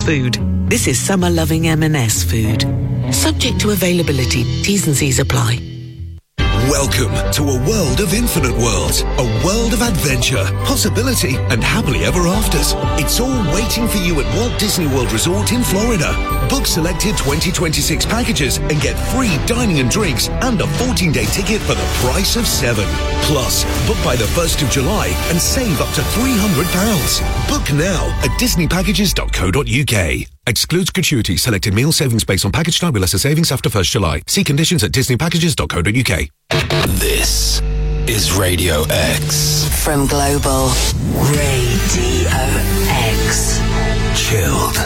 food. This is summer-loving M&S food. Subject to availability. T's and C's apply. Welcome to a world of infinite worlds, a world of adventure, possibility, and happily ever afters. It's all waiting for you at Walt Disney World Resort in Florida. Book selected 2026 packages and get free dining and drinks and a 14-day ticket for the price of 7. Plus, book by the 1st of July and save up to £300. Book now at disneypackages.co.uk. Excludes gratuity. Selected meal savings based on package type with lesser savings after 1st July. See conditions at disneypackages.co.uk. This is Radio X. From Global Radio X. Chilled.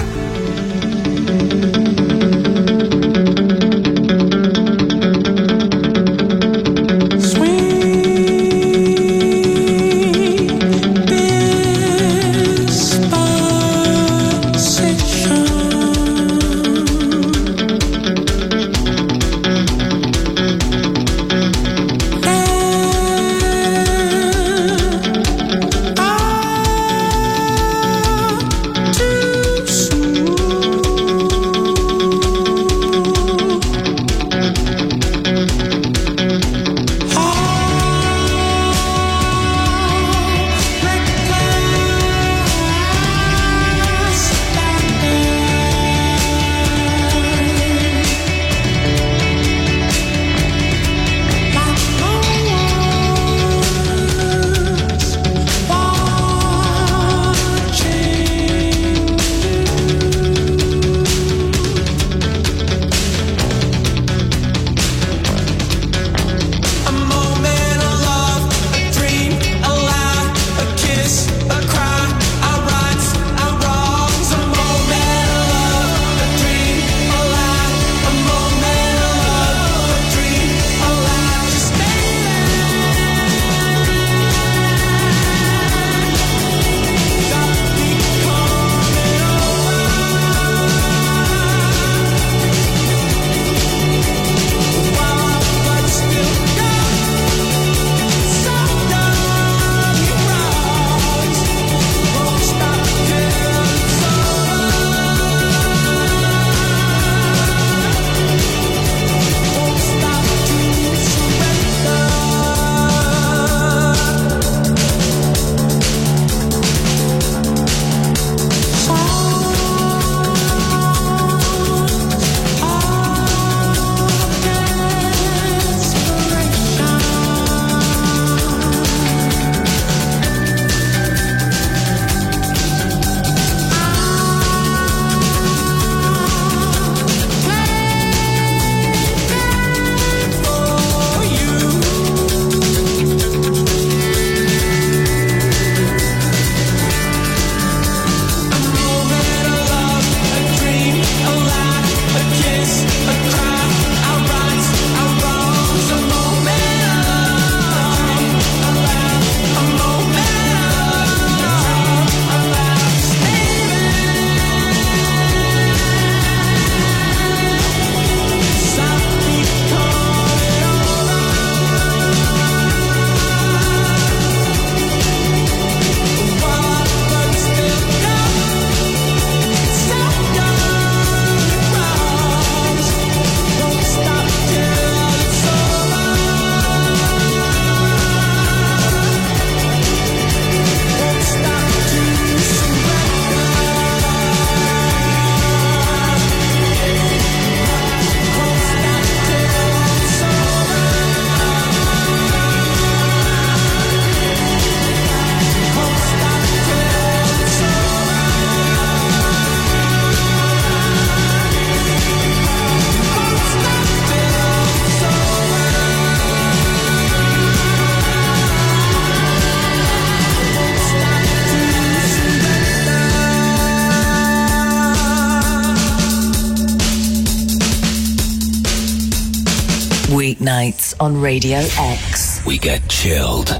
Weeknights on Radio X. We get chilled.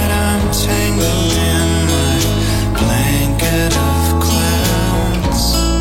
Tangled in my blanket of clouds.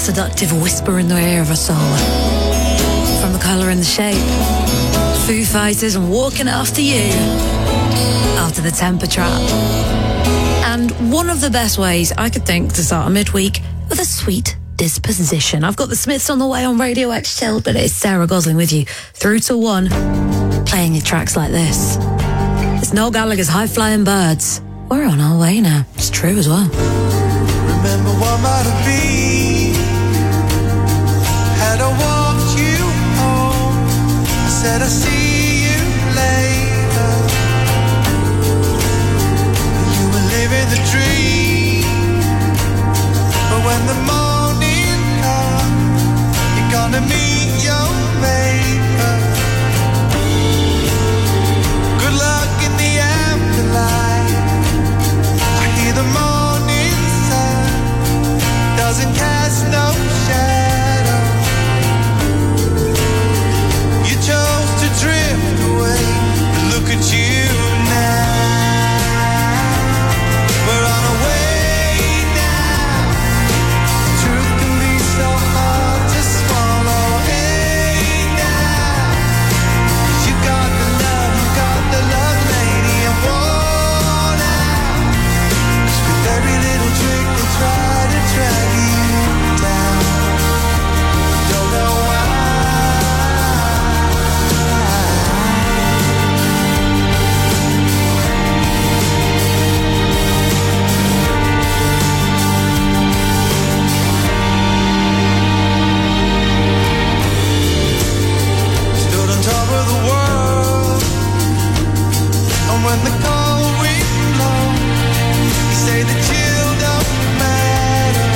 seductive whisper in the ear of a soul. From the colour and the shape, Foo Fighters and Walking After You, after the Temper Trap. And one of the best ways I could think to start a midweek with a sweet disposition. I've got the Smiths on the way on Radio X Chilled, but it's Sarah Gosling with you through to 1, playing you tracks like this. It's Noel Gallagher's High Flying Birds. We're on our way now. It's true as well. Remember what might have been had I walked you home. I said I'll see you later. You were living the dream, but when the morning comes, you're gonna meet your maker. Good luck in the afterlife. I hear the morning sun doesn't cast no shadow. You chose to drift away, but look at you now. We're on our way now. Truth can be so hard to swallow. Hey now, 'cause you got the love lady, and worn out. 'Cause with every little trick they try to drag you down. Don't know why. Stood on top of the world, and when the cold wind blows, you say the chill don't matter.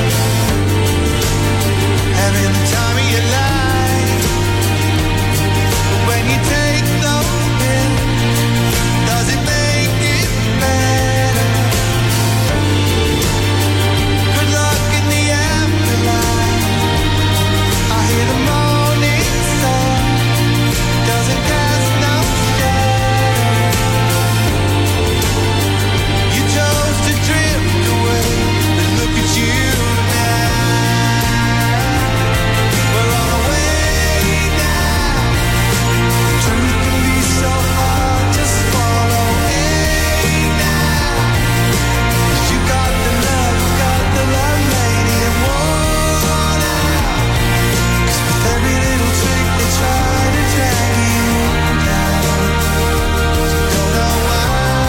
Having the time of your life, but when you take those pills, does it make it better? Good luck in the afterlife. I hear the morning sun doesn't cast no shadow. You chose to drift away, but look at you now. We're on our way now. Truth can be so hard to swallow. Hey now, 'cause you got the love lady, and worn out. 'Cause with every little trick they try to drag you down. Don't know why.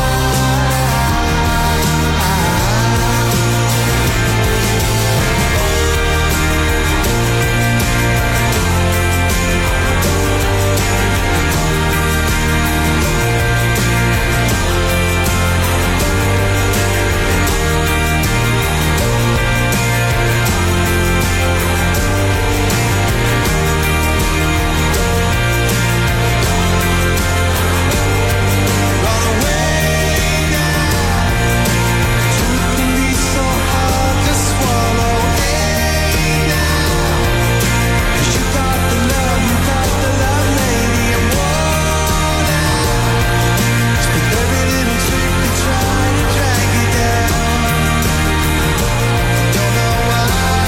Run away now. Truth can be so hard to swallow. Hey now, 'cause you got the love lady, and worn out. 'Cause with every little trick they try to drag you down. Don't know why.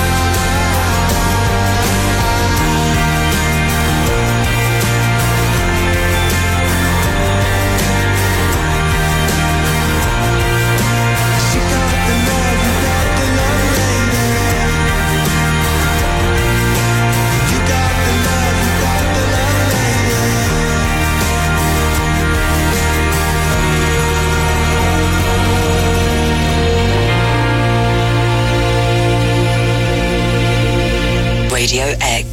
You got the love lady. You got the love lady. Radio X.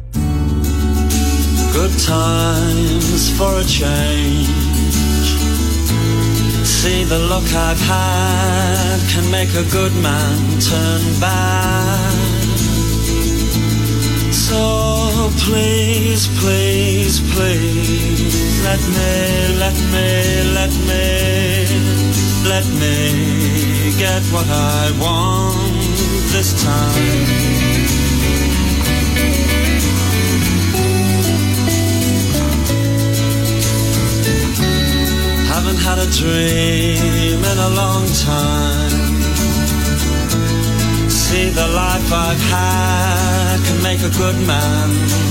Good times for a change. See, the luck I've had can make a good man turn bad. So please, please, please, let me get what I want this time. Haven't had a dream in a long time. See, the life I've had can make a good man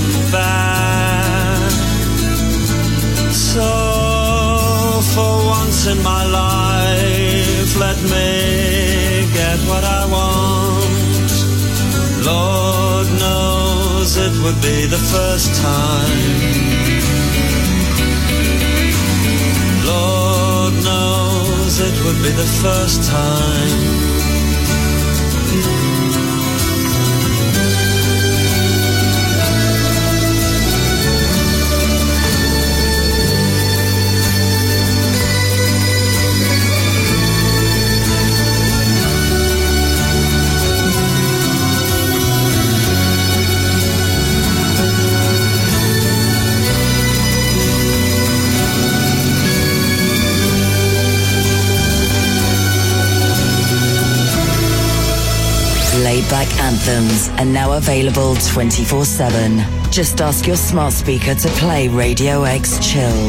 bad. So for once in my life, let me get what I want. Lord knows it would be the first time. Lord knows it would be the first time. Laid-back anthems are now available 24/7. Just ask your smart speaker to play Radio X Chilled.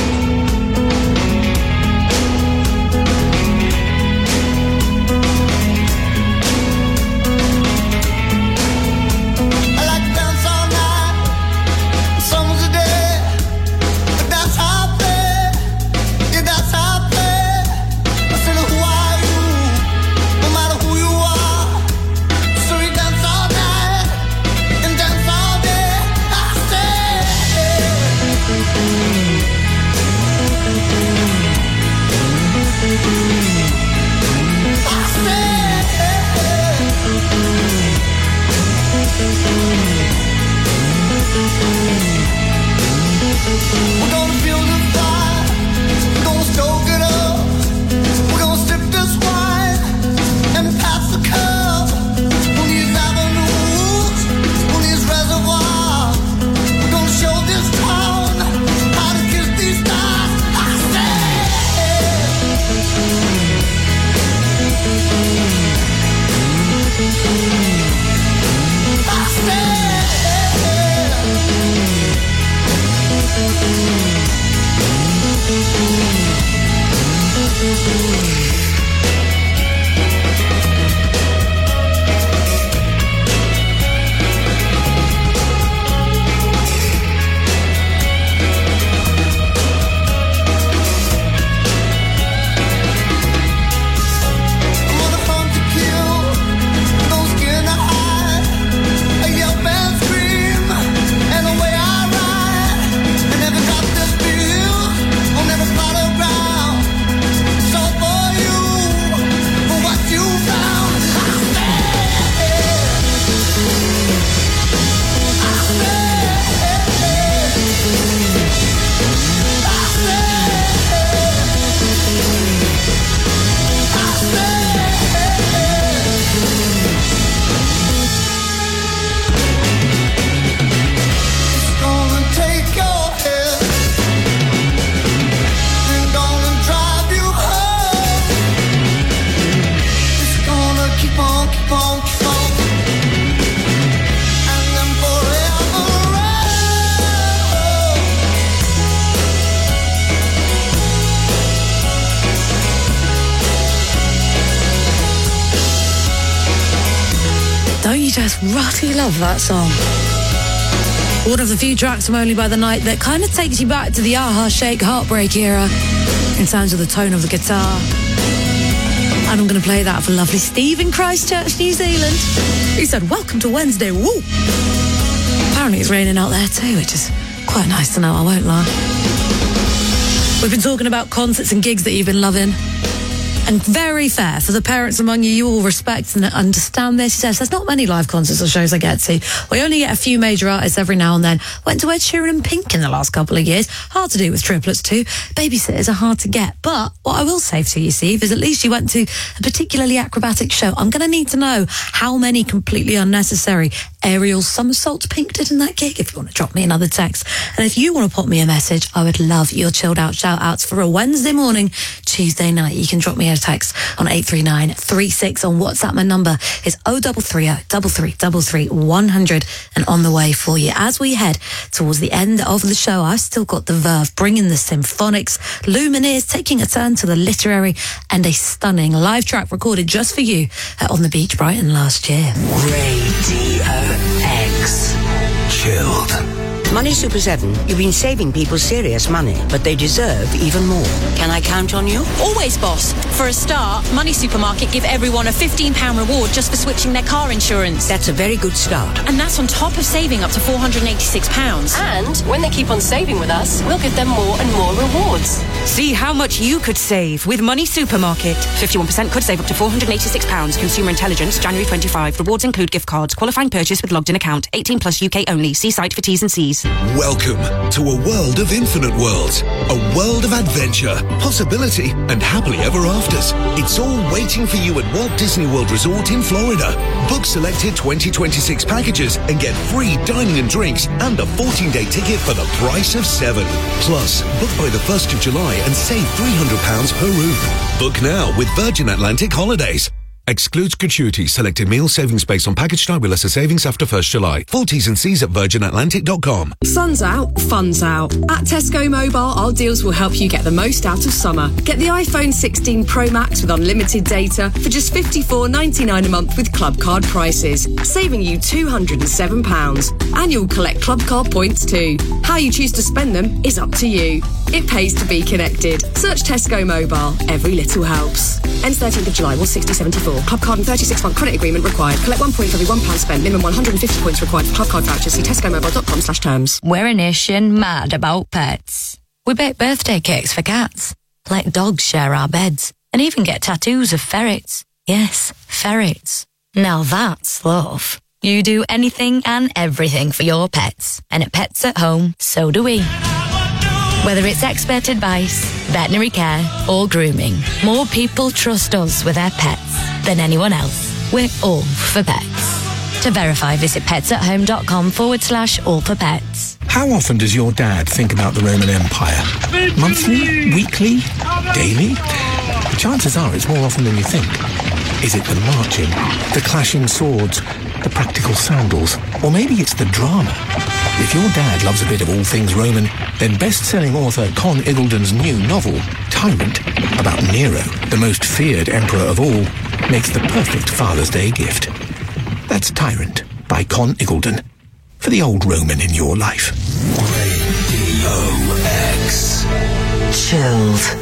Just really love that song. One of the few tracks from Only by the Night that kind of takes you back to the Aha Shake Heartbreak era in terms of the tone of the guitar. And I'm going to play that for lovely Steve in Christchurch, New Zealand. He said, welcome to Wednesday, woo! Apparently it's raining out there too, which is quite nice to know, I won't lie. We've been talking about concerts and gigs that you've been loving. And very fair for the parents among you, you all respect and understand this. He says, there's not many live concerts or shows I get to. We only get a few major artists every now and then. Went to Ed Sheeran and Pink in the last couple of years. Hard to do with triplets too. Babysitters are hard to get. But what I will say to you, Steve, is at least you went to a particularly acrobatic show. I'm going to need to know how many completely unnecessary aerial somersaults Pink did in that gig, if you want to drop me another text. And if you want to pop me a message, I would love your chilled out shout outs for a Wednesday morning, Tuesday night. You can drop me a text on 83936. On WhatsApp, my number is 0330 3333 100 and on the way for you. As we head towards the end of the show, I've still got the Verve bringing the symphonics, Lumineers taking a turn to the literary, and a stunning live track recorded just for you on the beach Brighton last year. Radio X. Chilled. Money Super 7, you've been saving people serious money, but they deserve even more. Can I count on you? Always, boss. For a start, Money Supermarket give everyone a £15 reward just for switching their car insurance. That's a very good start. And that's on top of saving up to £486. And when they keep on saving with us, we'll give them more and more rewards. See how much you could save with Money Supermarket. 51% could save up to £486. Consumer Intelligence, January 25. Rewards include gift cards. Qualifying purchase with logged in account. 18 plus UK only. See site for T's and C's. Welcome to a world of infinite worlds, a world of adventure, possibility, and happily ever afters. It's all waiting for you at Walt Disney World Resort in Florida. Book selected 2026 packages and get free dining and drinks and a 14-day ticket for the price of 7. Plus, book by the 1st of July and save £300 per room. Book now with Virgin Atlantic Holidays. Excludes gratuity. Selected meal savings based on package type with lesser savings after 1st July. Full T's and C's at virginatlantic.com. Sun's out, fun's out. At Tesco Mobile, our deals will help you get the most out of summer. Get the iPhone 16 Pro Max with unlimited data for just $54.99 a month with Club Card prices, saving you £207. And you'll collect Club Card points too. How you choose to spend them is up to you. It pays to be connected. Search Tesco Mobile. Every little helps. Ends 13th of July, 160.74. Club Card and 36-month credit agreement required. Collect 1 point for every £1 spent. Minimum 150 points required for Club Card vouchers. See tescomobile.com/terms. We're a nation mad about pets. We bake birthday cakes for cats, let dogs share our beds, and even get tattoos of ferrets. Yes, ferrets. Now that's love. You do anything and everything for your pets. And at Pets at Home, so do we. Whether it's expert advice, veterinary care, or grooming, more people trust us with their pets than anyone else. We're all for pets. To verify, visit petsathome.com/all for pets. How often does your dad think about the Roman Empire? Monthly? Weekly? Daily? The chances are it's more often than you think. Is it the marching, the clashing swords, the practical sandals, or maybe it's the drama? If your dad loves a bit of all things Roman, then best-selling author Con Iggulden's new novel, Tyrant, about Nero, the most feared emperor of all, makes the perfect Father's Day gift. That's Tyrant by Con Iggulden, for the old Roman in your life. Radio X. Chilled.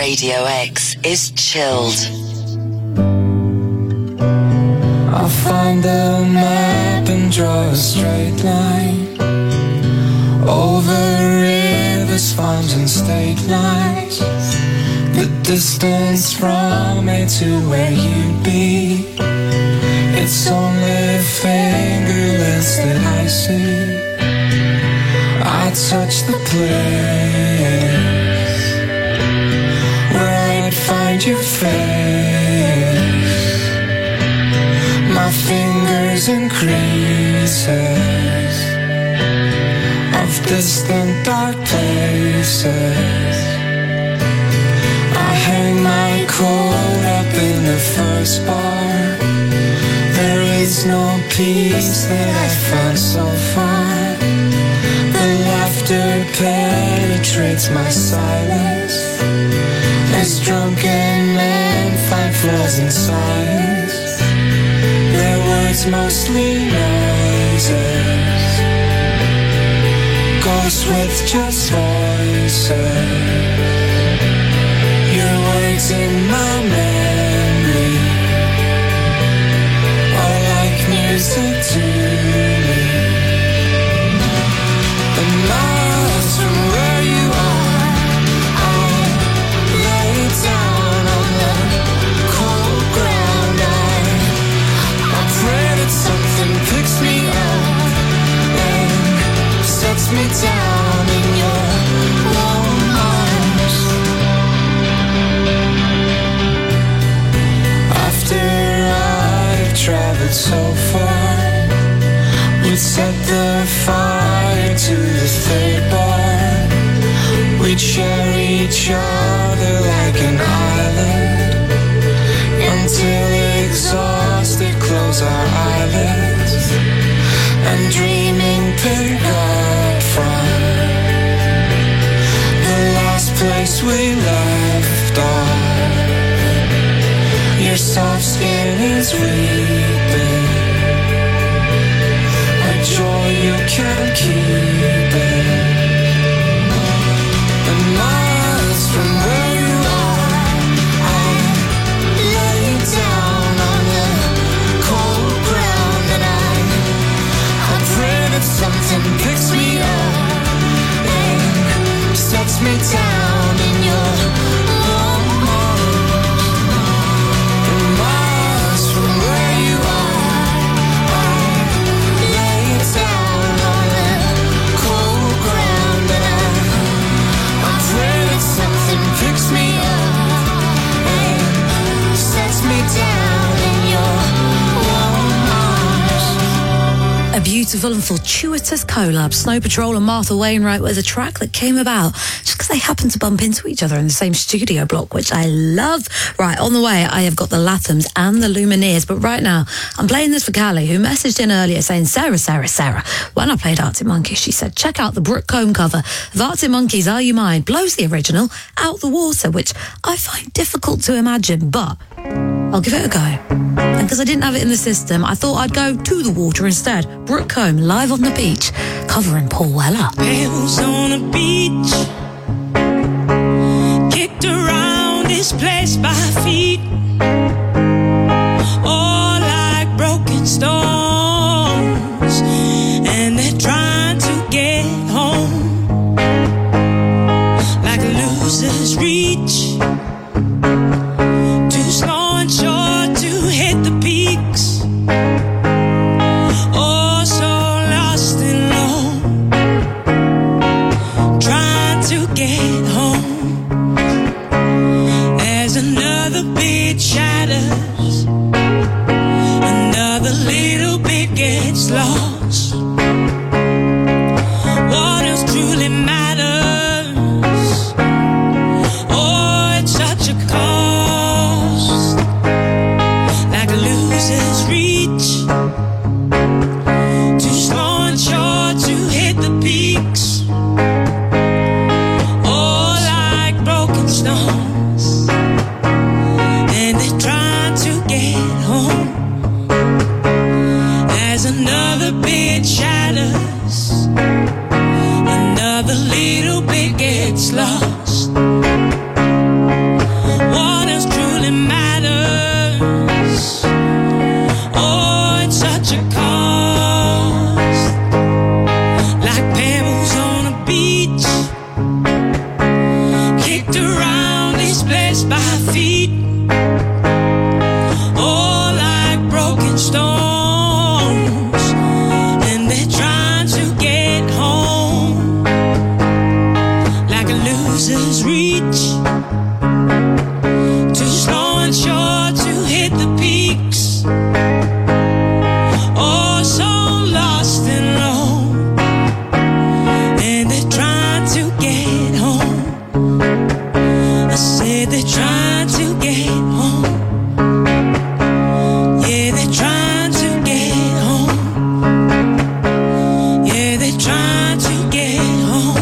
Radio X is chilled. I'll find the map and draw a straight line over rivers, farms and state lines. The distance from me to where you'd be, it's only fingerless that I see. I touch the place where I'd find your face. My fingers in creases of distant dark places. I hang my coat up in the first bar. There is no peace that I've found so far. The laughter penetrates my silence as drunken men find flaws in science. Their words mostly noises, ghosts with just voices. Your words in my memory are like music to me. The miles from where you are, I lay down on the cold ground. I pray that something picks me up and sets me down in your warm arms. After I've traveled so far, we'd set the fire to the third bar. We'd share each other like an island until exhausted close our eyelids and dreaming pick up from the last place we left off. Your soft skin is weeping, a joy you can't keep it. The miles from where you are, I lay down on the cold ground, and I pray that something picks me up and sets me down in your warm arms. The miles from where you are, I lay down on the cold ground, and I pray that something picks me up and sets me down in your warm arms. A beautiful and fortuitous collab, Snow Patrol and Martha Wainwright, with a track that came about just because they happened to bump into each other in the same studio block, which I love. Right, on the way, I have got the Lathams and the Lumineers, but right now, I'm playing this for Callie, who messaged in earlier saying, Sarah, when I played Arctic Monkeys, she said, check out the Brooke Combe cover of Arctic Monkeys' Are You Mine, blows the original out the water, which I find difficult to imagine, but I'll give it a go. And because I didn't have it in the system, I thought I'd go to the water instead. Brooke Combe, live on the beach, covering Paul Weller. Pebbles on a beach, kicked around this place by feet, all like broken stones, and they're trying to get home, like losers reach, too slow and short to hit the peaks. Oh, so lost and low, trying to get home. As another bit shatters, another little bit gets lost. What else truly matters? Oh, it's such a cost, like losers reach, too slow and short to hit the peaks. Oh, like broken stones, and they're trying to get home. As another bit shatters, another little bit gets lost. pass by feet, all like broken stones, and they're trying to get home, like a loser's reach, too slow and short to hit the peaks. Oh, so lost and alone, and they're trying to get home. I said they're trying to get home. Yeah, they're trying to get home. Yeah, they're trying to get home.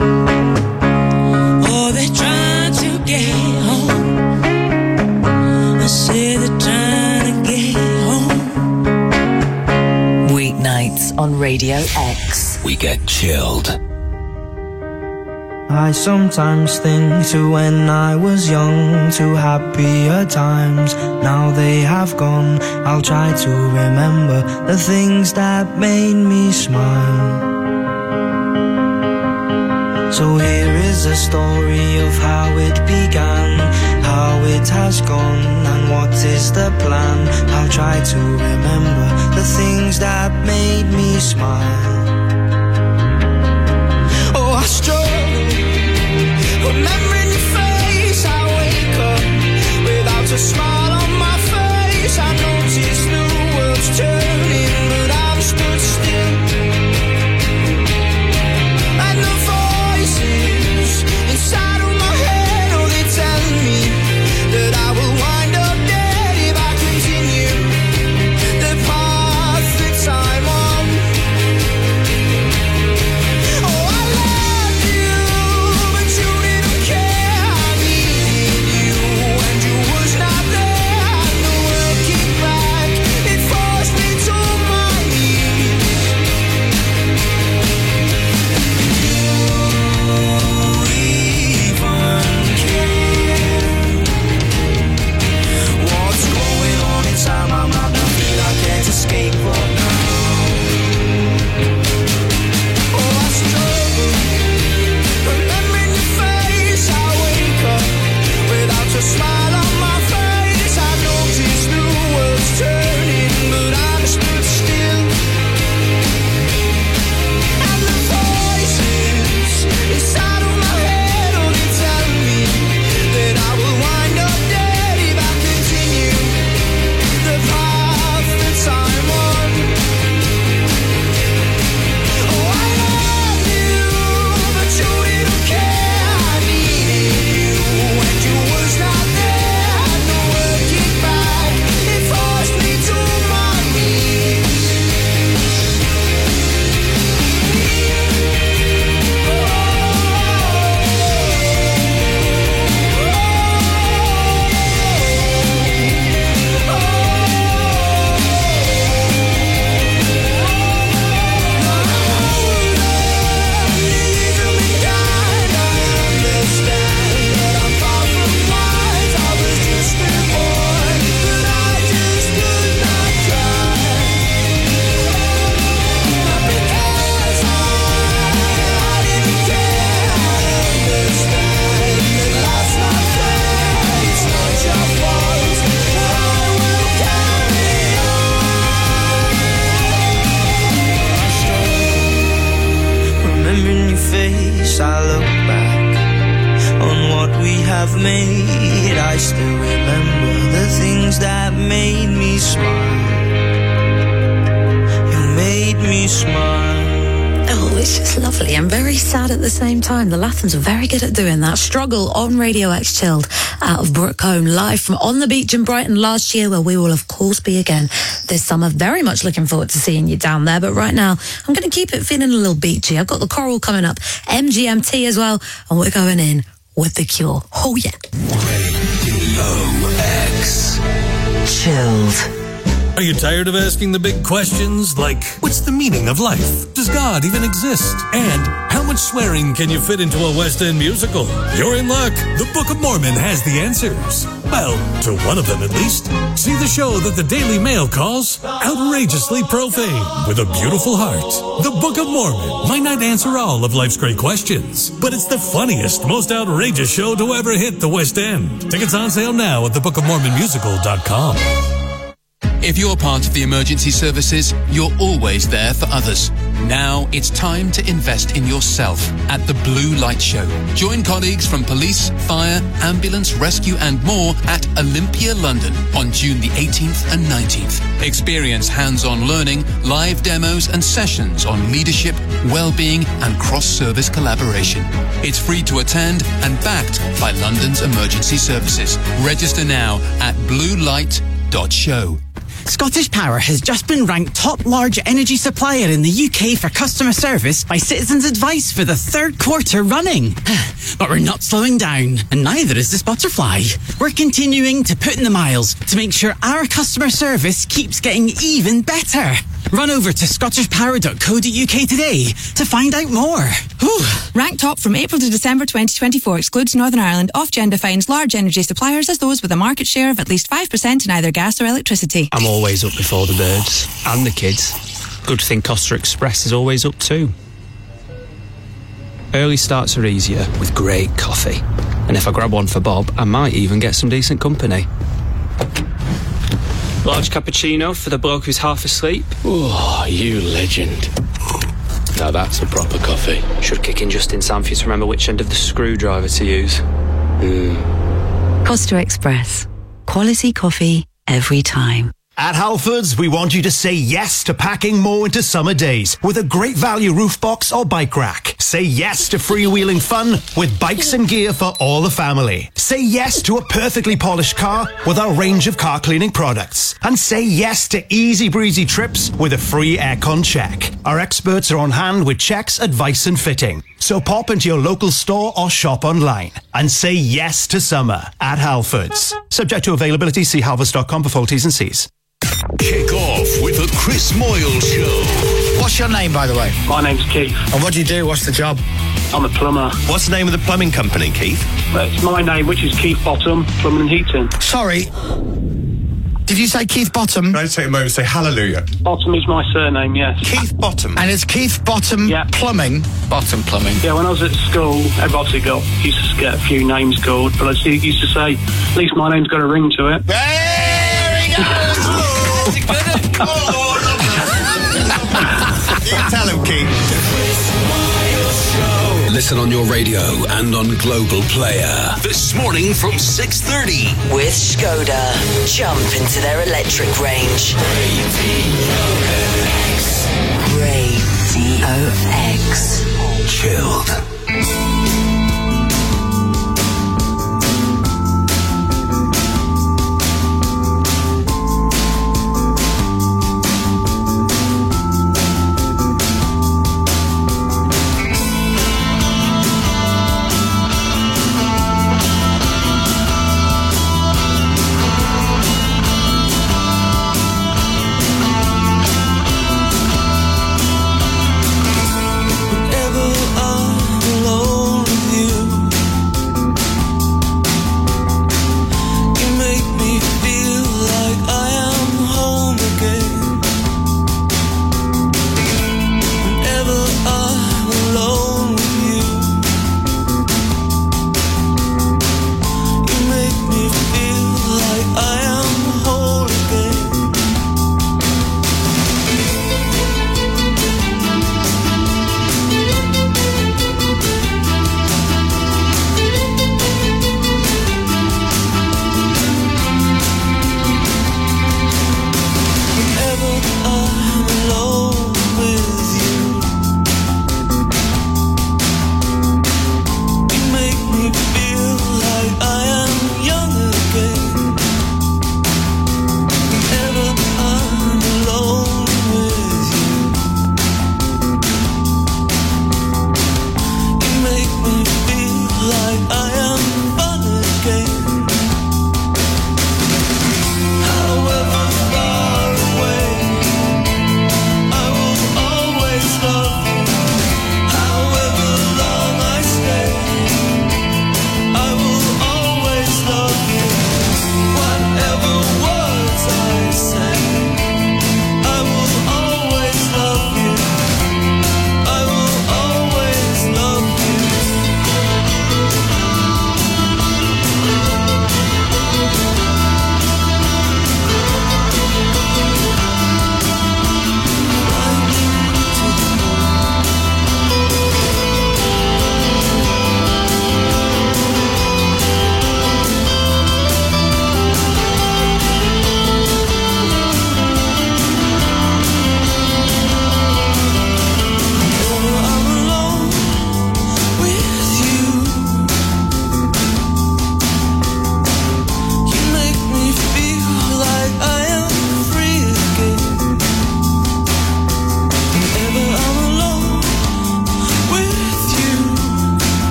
Oh, they're trying to get home. I said they're trying to get home. Weeknights on Radio X. We get chilled. I sometimes think to when I was young, to happier times, now they have gone. I'll try to remember the things that made me smile. So here is a story of how it began, how it has gone, and what is the plan. I'll try to remember the things that made me smile. Oh, I struggle remembering your face. I wake up without a smile on my face. I notice the world's turning, but I'm stood still. And the voices inside of my head, oh, they tell me that I will wind up dead if I continue the path that I'm on. Oh, I love you, but you didn't care. I needed you, and you was not there. And the world came back, it forced me to my knees. What's going on inside my mind? I feel I can't escape right now. Oh, I struggle remembering your face. I wake up without a smile on my face. I notice the world's turning, but I'm stood still. And the voices inside of my head, oh, they tell me that I will wind up dead if I continue the path that I'm on. Oh, I love you, but you didn't care. I needed you, and you was not there. And the word came back, it forced me to my knees. Remembering your face, I look back on what we have made. I still remember the things that made me smile. You made me smile. Oh, it's just lovely and very sad at the same time. The Lathams are very good at doing that. Struggle on Radio X Chilled out of Brookholme, live from On the Beach in Brighton last year, where we will of course be again this summer. Very much looking forward to seeing you down there. But right now, I'm going to keep it feeling a little beachy. I've got the Coral coming up, MGMT as well, and we're going in with The Cure. Oh yeah. Radio X Chilled. Are you tired of asking the big questions like, what's the meaning of life? Does God even exist? And how much swearing can you fit into a West End musical? You're in luck. The Book of Mormon has the answers. Well, to one of them at least. See the show that the Daily Mail calls outrageously profane with a beautiful heart. The Book of Mormon might not answer all of life's great questions, but it's the funniest, most outrageous show to ever hit the West End. Tickets on sale now at thebookofmormonmusical.com. If you're part of the emergency services, you're always there for others. Now it's time to invest in yourself at the Blue Light Show. Join colleagues from police, fire, ambulance, rescue and more at Olympia, London on June the 18th and 19th. Experience hands-on learning, live demos and sessions on leadership, well-being and cross-service collaboration. It's free to attend and backed by London's emergency services. Register now at bluelight.show. Scottish Power has just been ranked top large energy supplier in the UK for customer service by Citizens Advice for the third quarter running. But we're not slowing down, and neither is this butterfly. We're continuing to put in the miles to make sure our customer service keeps getting even better. Run over to scottishpower.co.uk today to find out more. Whew. Ranked top from April to December 2024 excludes Northern Ireland. Ofgem defines large energy suppliers as those with a market share of at least 5% in either gas or electricity. I'm always up before the birds and the kids. Good thing Costa Express is always up too. Early starts are easier with great coffee. And if I grab one for Bob, I might even get some decent company. Large cappuccino for the bloke who's half asleep. Oh, you legend. Now that's a proper coffee. Should kick in just in time for you to remember which end of the screwdriver to use. Costa Express. Quality coffee every time. At Halfords, we want you to say yes to packing more into summer days with a great value roof box or bike rack. Say yes to freewheeling fun with bikes and gear for all the family. Say yes to a perfectly polished car with our range of car cleaning products. And say yes to easy breezy trips with a free aircon check. Our experts are on hand with checks, advice and fitting. So pop into your local store or shop online and say yes to summer at Halfords. Subject to availability, see halfords.com for full T's and C's. Kick off with the Chris Moyle Show. What's your name, by the way? My name's Keith. And what do you do? What's the job? I'm a plumber. What's the name of the plumbing company, Keith? Well, it's my name, which is Keith Bottom, Plumbing and Heating. Sorry. Did you say Keith Bottom? Can I take a moment and say hallelujah? Bottom is my surname, yes. Keith Bottom. And it's Keith Bottom Plumbing? Bottom Plumbing. Yeah, when I was at school, everybody used to get a few names called, but I used to say, at least my name's got a ring to it. There he goes! You tell him, Keith. Listen on your radio and on Global Player. This morning from 6:30. With Skoda. Jump into their electric range. Radio X. Chilled. Whenever I'm alone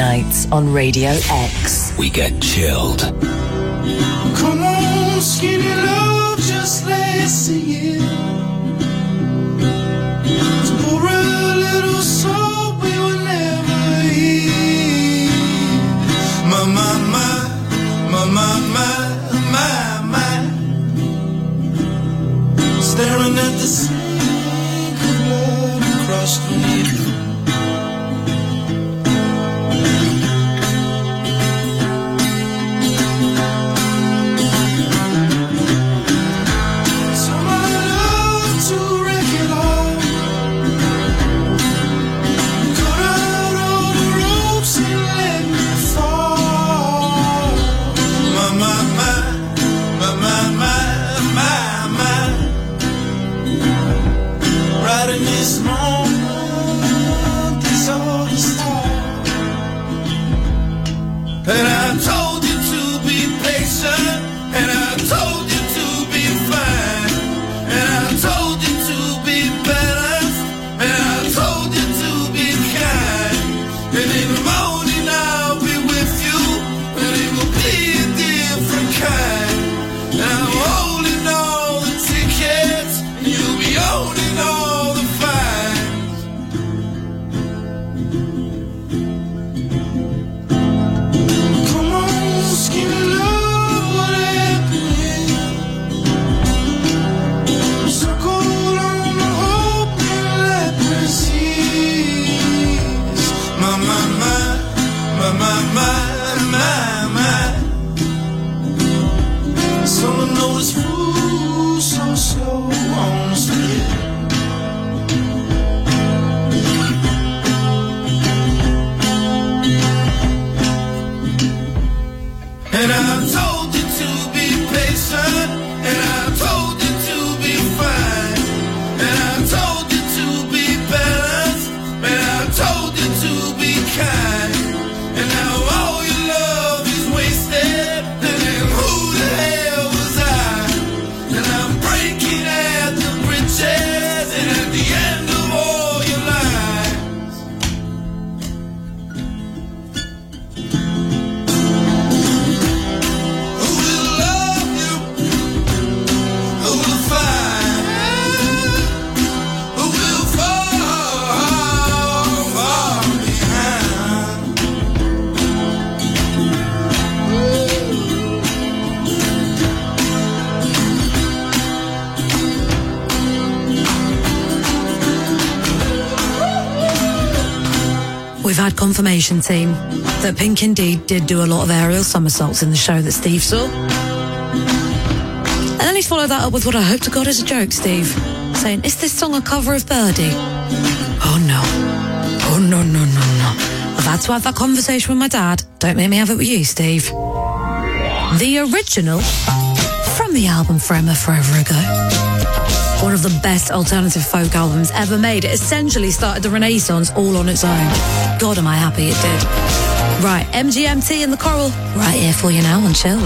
weeknights on Radio X. We get chilled. Come on, skinny love, just let's sing it. To pour a little soul we will never hear. My, my, my, my, my, my, my, my. Staring at the sink of blood across the mirror. And I told you to be patient, and I told you to be fine, and I told you to be balanced, and I told you to be kind. And in the morning I'll be with you, and it will be a different kind. And I'm holding all the tickets, and you'll be holding all the fines. Someone noticed food so slow on the street. And I told you to be patient, and I told you to be fine, and I told you to be balanced, and I told you to be kind. And now all your love is wasted, and then who the hell was I? And I'm breaking at the bridges, and at the end of all your lies. Who will love you? Who will find? Who will fall behind? We've had confirmation, team, that Pink indeed did do a lot of aerial somersaults in the show that Steve saw. And then he's followed that up with what I hope to God is a joke, Steve, saying, is this song a cover of Birdie? Oh no. Oh no, no, no, no. I've had to have that conversation with my dad. Don't make me have it with you, Steve. The original from the album From Forever Ago. One of the best alternative folk albums ever made. It essentially started the Renaissance all on its own. God, am I happy it did. Right, MGMT and the Coral, right here for you now on Chilled.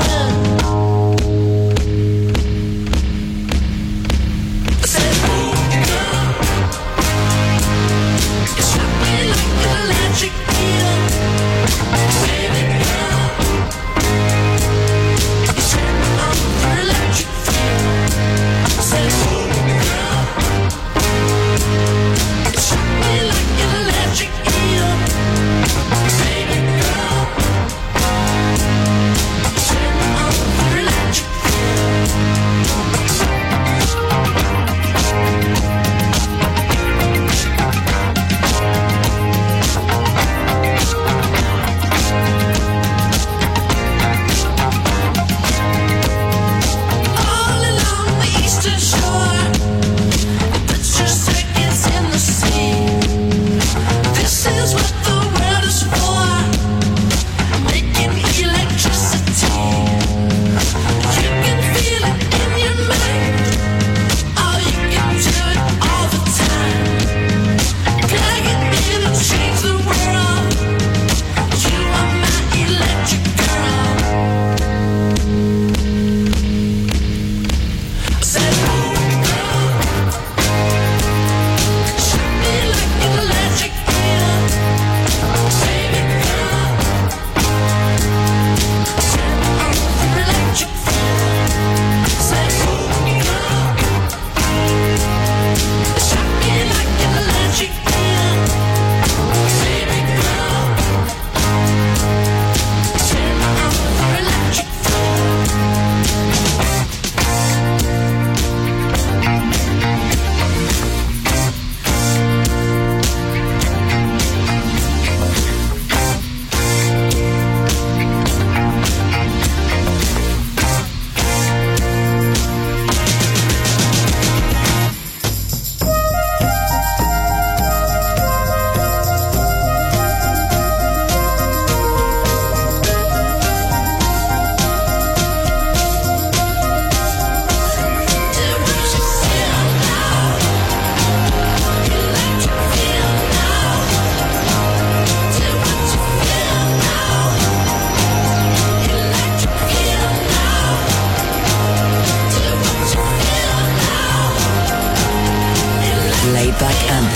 Swim. I said,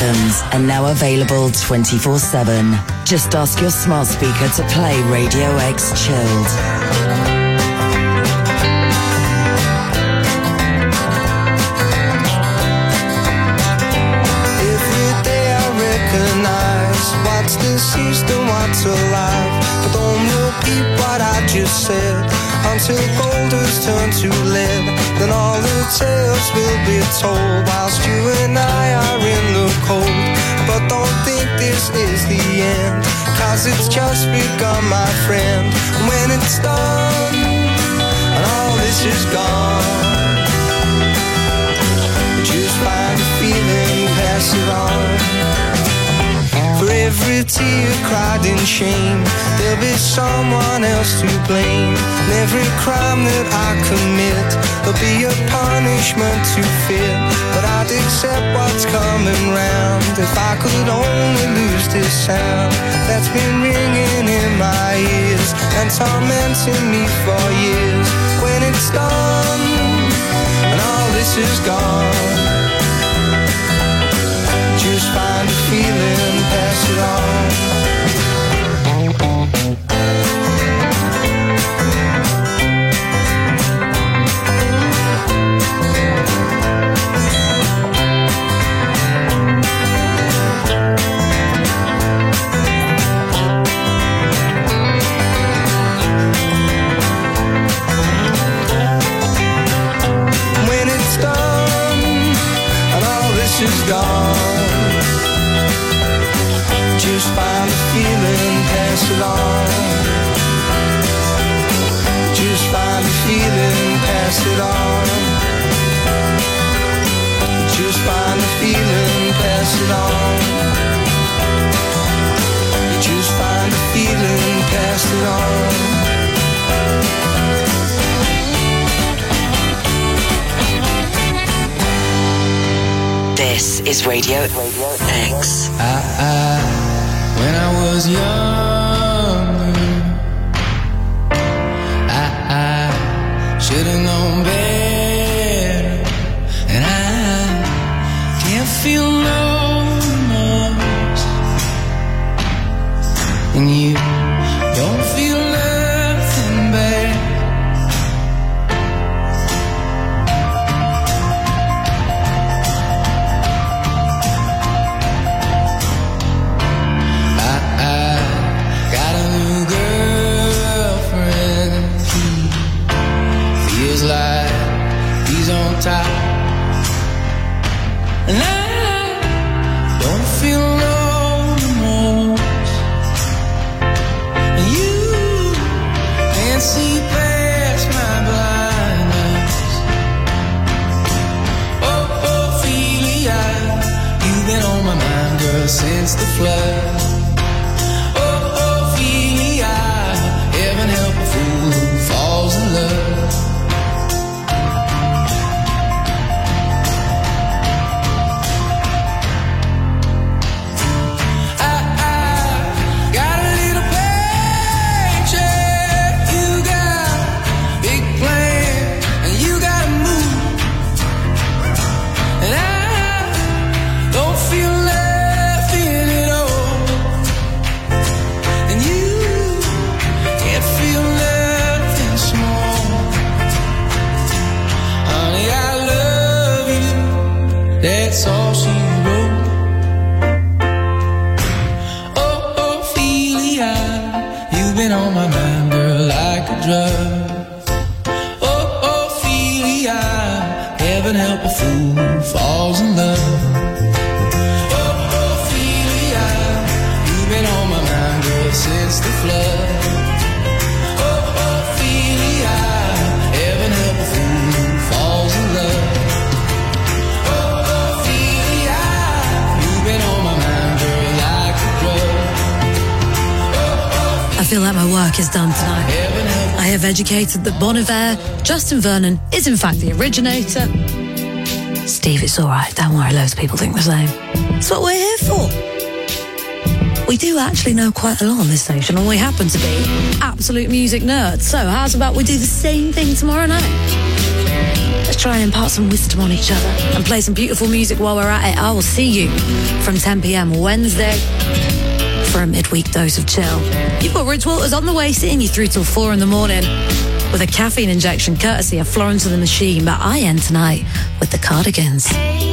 Anthems are now available 24/7. Just ask your smart speaker to play Radio X Chilled. What's deceased and what's alive, but don't repeat what I just said until gold has turned to lead. Then all the tales will be told whilst you and I are in the cold. But don't think this is the end, 'cause it's just begun, my friend. And when it's done and all this is gone, just find a feeling, pass it on. For every tear cried in shame, there'll be someone else to blame. And every crime that I commit, there'll be a punishment to fit. But I'd accept what's coming round if I could only lose this sound that's been ringing in my ears and tormenting me for years. When it's done and all this is gone, just find a feeling, pass it on. When it's done and all this is gone, just find a feeling, pass it on. Just find a feeling, pass it on. Just find a feeling, pass it on. Just find a feeling, pass it on. This is Radio X. When I was younger, I should have known better, and I can't feel no remorse, and you don't feel nothing bad. Like he's on top, and I don't feel no remorse. And you can't see past my blindness. Oh, Ophelia, you've been on my mind, girl, since the flood. Oh, Ophelia, heaven help a fool who falls in love. That's all she wrote. Oh, Ophelia, you've been on my mind, girl, like a drug. Oh, Ophelia, heaven help a fool who falls in love. Oh, Ophelia, you've been on my mind, girl, since the flood. Oh, Ophelia, heaven help a fool who falls in love. I feel like my work is done tonight. I have educated that Bon Iver, Justin Vernon, is in fact the originator. Steve, it's all right. Don't worry, loads of people think the same. It's what we're here for. We do actually know quite a lot on this station, and we happen to be absolute music nerds. So how's about we do the same thing tomorrow night? Let's try and impart some wisdom on each other and play some beautiful music while we're at it. I will see you from 10 p.m. Wednesday for a midweek dose of chill. You've got Rich Walters on the way, sitting you through till 4 in the morning with a caffeine injection courtesy of Florence and the Machine. But I end tonight with the Cardigans.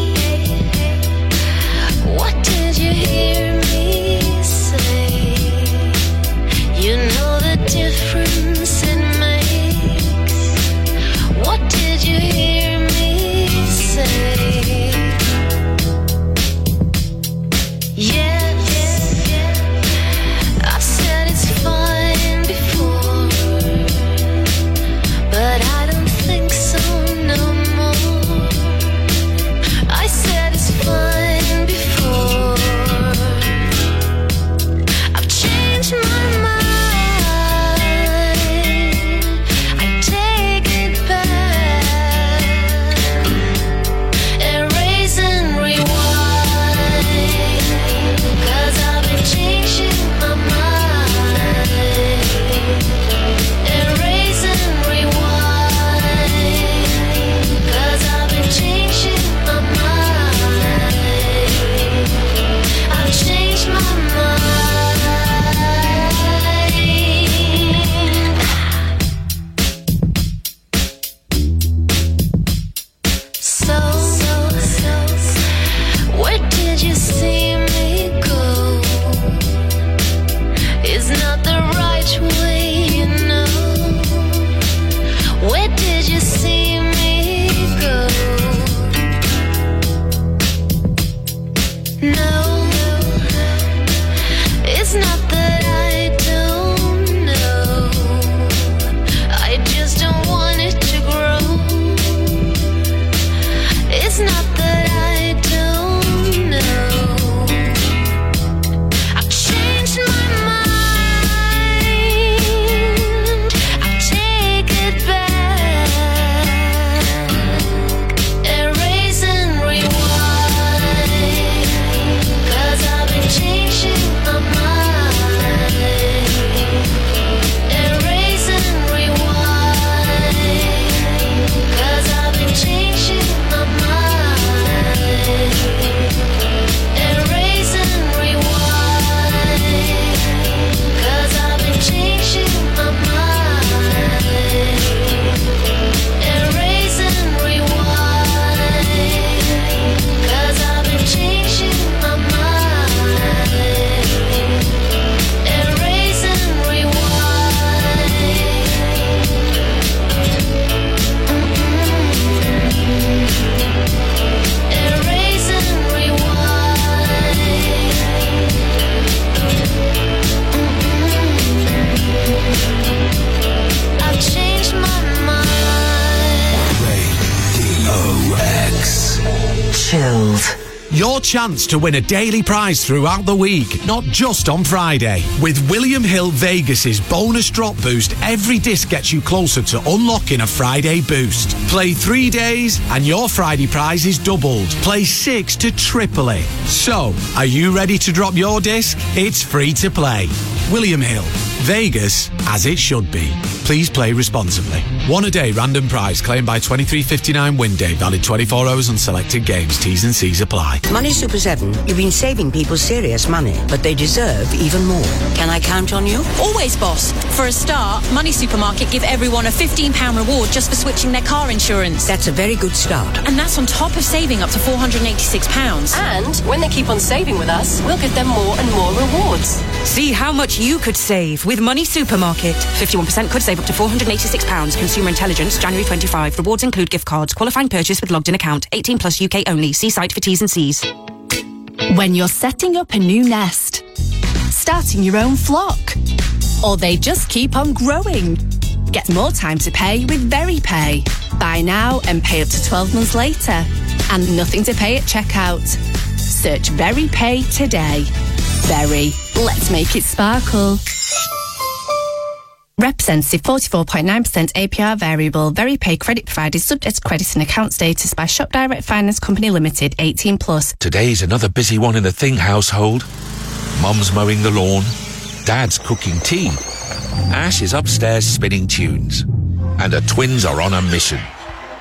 What did you hear me say? You know the difference it makes. What did you hear me say? Yes, I've said it's fine before, but I don't think so no more. I said it's fine before. I've changed my mind. I take it back. Erase and rewind. 'Cause I've been changing my mind. Erase and rewind. 'Cause I've been changing my mind. I've changed my mind. So, where did you see me go? It's not the right way, you know. Where did you see me go? No, it's not that I don't know. I just don't want it to grow. It's not that I don't know. I've changed my mind. I'll take it back. Erase and rewind. 'Cause I've been changing my mind. Erase and rewind. 'Cause I've been changing my mind. Erase and rewind. 'Cause I've been changing my mind. Erase and rewind. 'Cause I've been changing my mind. Erase and rewind. Erase and rewind. I've changed my mind. OX. Chilled. Your chance to win a daily prize throughout the week, not just on Friday. With William Hill Vegas's bonus drop boost, every disc gets you closer to unlocking a Friday boost. Play 3 days and your Friday prize is doubled. Play 6 to triple it. So, are you ready to drop your disc? It's free to play. William Hill. Vegas, as it should be. Please play responsibly. One a day random prize claimed by 2359 win day. Valid 24 hours on selected games. T's and C's apply. Money Super 7, you've been saving people serious money, but they deserve even more. Can I count on you? Always, boss. For a start, Money Supermarket give everyone a £15 reward just for switching their car insurance. That's a very good start. And that's on top of saving up to £486. And when they keep on saving with us, we'll give them more and more rewards. See how much you could save with Money Supermarket. 51% could save up to £486. Consumer Intelligence, January 25. Rewards include gift cards. Qualifying purchase with logged in account. 18 plus UK only. See site for T's and C's. When you're setting up a new nest, starting your own flock, or they just keep on growing, get more time to pay with VeryPay. Buy now and pay up to 12 months later. And nothing to pay at checkout. Search VeryPay today. Very. Let's make it sparkle. Representative 44.9% APR variable. VeryPay credit provided subject to credit and account status by Shop Direct Finance Company Limited, 18 plus. Today's another busy one in the Thing household. Mum's mowing the lawn. Dad's cooking tea. Ash is upstairs spinning tunes. And the twins are on a mission.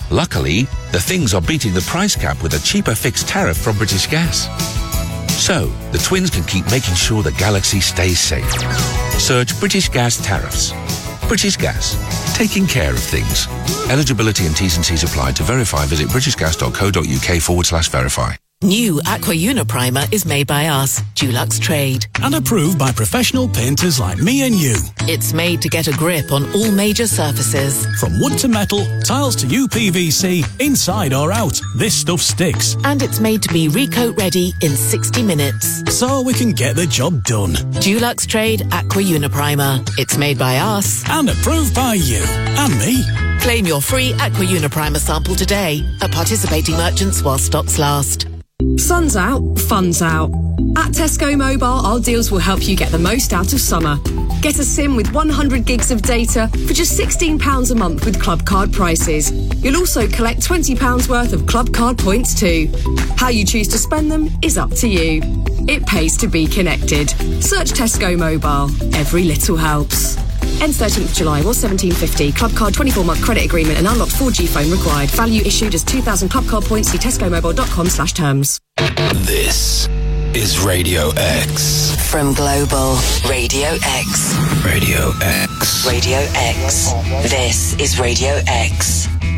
Luckily, the things are beating the price cap with a cheaper fixed tariff from British Gas. So, the twins can keep making sure the galaxy stays safe. Search British Gas tariffs. British Gas, taking care of things. Eligibility and T's and C's apply. To verify, visit britishgas.co.uk/verify. New Aqua Uniprimer is made by us, Dulux Trade. And approved by professional painters like me and you. It's made to get a grip on all major surfaces. From wood to metal, tiles to UPVC, inside or out, this stuff sticks. And it's made to be recoat ready in 60 minutes. So we can get the job done. Dulux Trade Aqua Uniprimer. It's made by us. And approved by you. And me. Claim your free Aqua Uniprimer sample today at participating merchants while stocks last. Sun's out, fun's out. At Tesco Mobile, our deals will help you get the most out of summer. Get a SIM with 100 gigs of data for just £16 a month with Club Card prices. You'll also collect £20 worth of Club Card points too. How you choose to spend them is up to you. It pays to be connected. Search Tesco Mobile. Every little helps. Ends 13th July, was $17.50. Club Card 24-month credit agreement and unlocked 4G phone required. Value issued as 2,000 Club Card points. See tescomobile.com/terms. This is Radio X. From Global Radio X. Radio X. Radio X. This is Radio X.